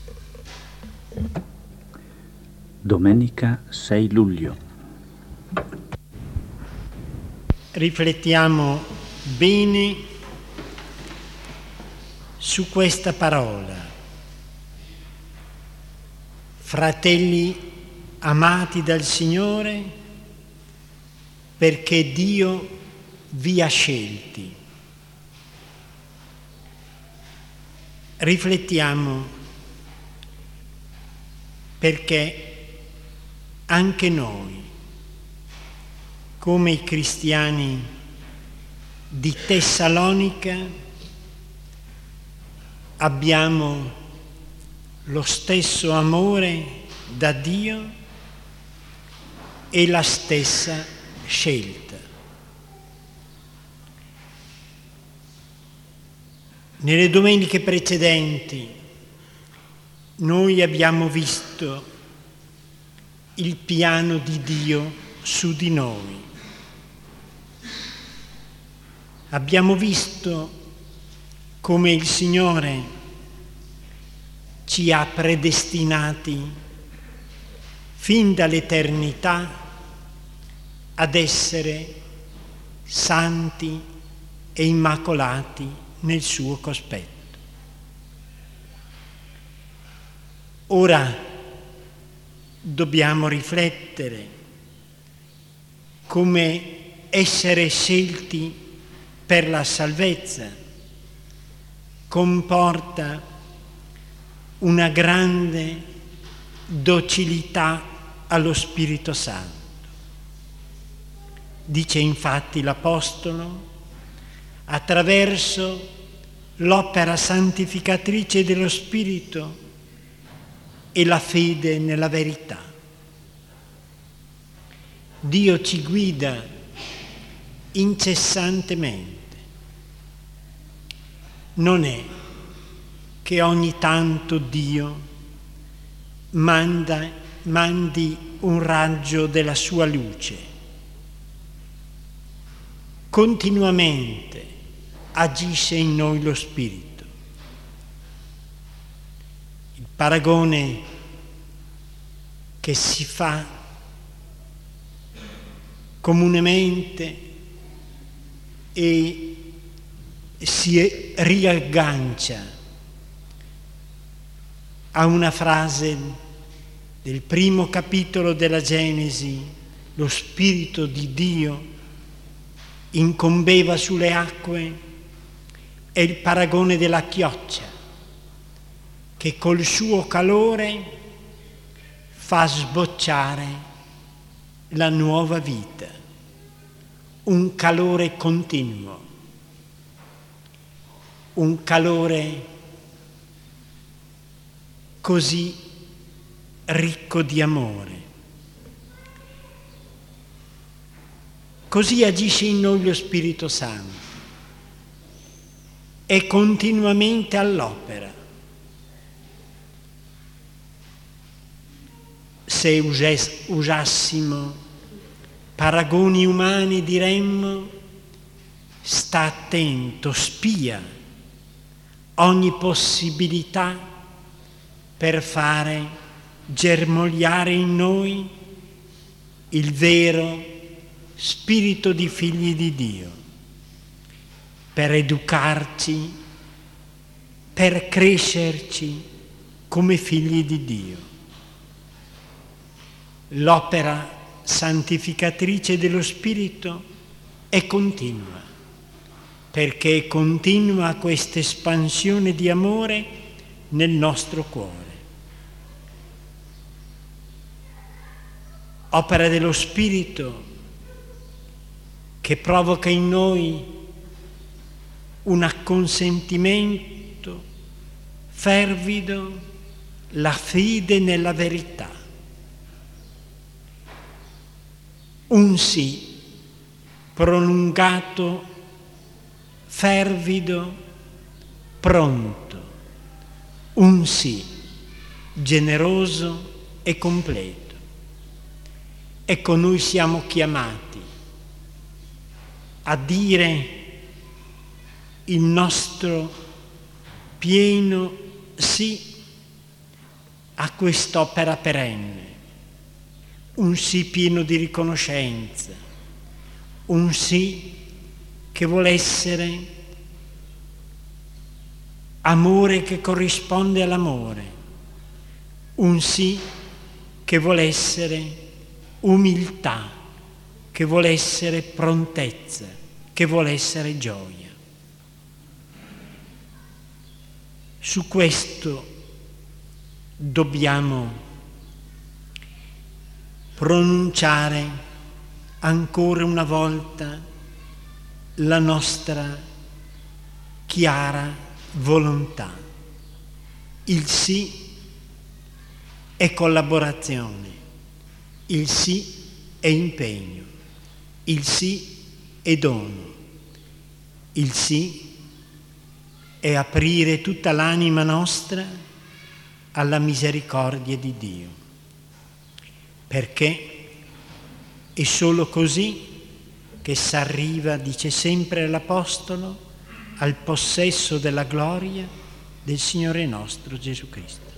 Domenica 6 luglio. Riflettiamo bene su questa parola. Fratelli amati dal Signore, perché Dio vi ha scelti. Riflettiamo perché anche noi, come i cristiani di Tessalonica, abbiamo lo stesso amore da Dio e la stessa scelta. Nelle domeniche precedenti noi abbiamo visto il piano di Dio su di noi. Abbiamo visto come il Signore ci ha predestinati fin dall'eternità ad essere santi e immacolati nel suo cospetto. Ora dobbiamo riflettere come essere scelti per la salvezza comporta una grande docilità allo Spirito Santo. Dice infatti l'Apostolo, attraverso l'opera santificatrice dello Spirito e la fede nella verità. Dio ci guida incessantemente. Non è che ogni tanto Dio mandi un raggio della sua luce. Continuamente agisce in noi lo Spirito. Il paragone che si fa comunemente e si riaggancia a una frase del primo capitolo della Genesi: lo Spirito di Dio incombeva sulle acque, è il paragone della chioccia che col suo calore fa sbocciare la nuova vita, un calore continuo, un calore così ricco di amore. Così agisce in noi lo Spirito Santo, è continuamente all'opera. Se usassimo paragoni umani diremmo: sta attento, spia ogni possibilità per fare germogliare in noi il vero spirito di figli di Dio, per educarci, per crescerci come figli di Dio. L'opera santificatrice dello Spirito è continua, perché continua questa espansione di amore nel nostro cuore. Opera dello Spirito che provoca in noi un acconsentimento fervido, la fede nella verità. Un sì prolungato, fervido, pronto. Un sì generoso e completo. Ecco, noi siamo chiamati a dire il nostro pieno sì a quest'opera perenne, un sì pieno di riconoscenza, un sì che vuole essere amore che corrisponde all'amore, un sì che vuole essere umiltà, che vuole essere prontezza, che vuole essere gioia. Su questo dobbiamo pronunciare ancora una volta la nostra chiara volontà. Il sì è collaborazione, il sì è impegno, il sì è dono, il sì è aprire tutta l'anima nostra alla misericordia di Dio, perché è solo così che s'arriva, dice sempre l'Apostolo, al possesso della gloria del Signore nostro Gesù Cristo.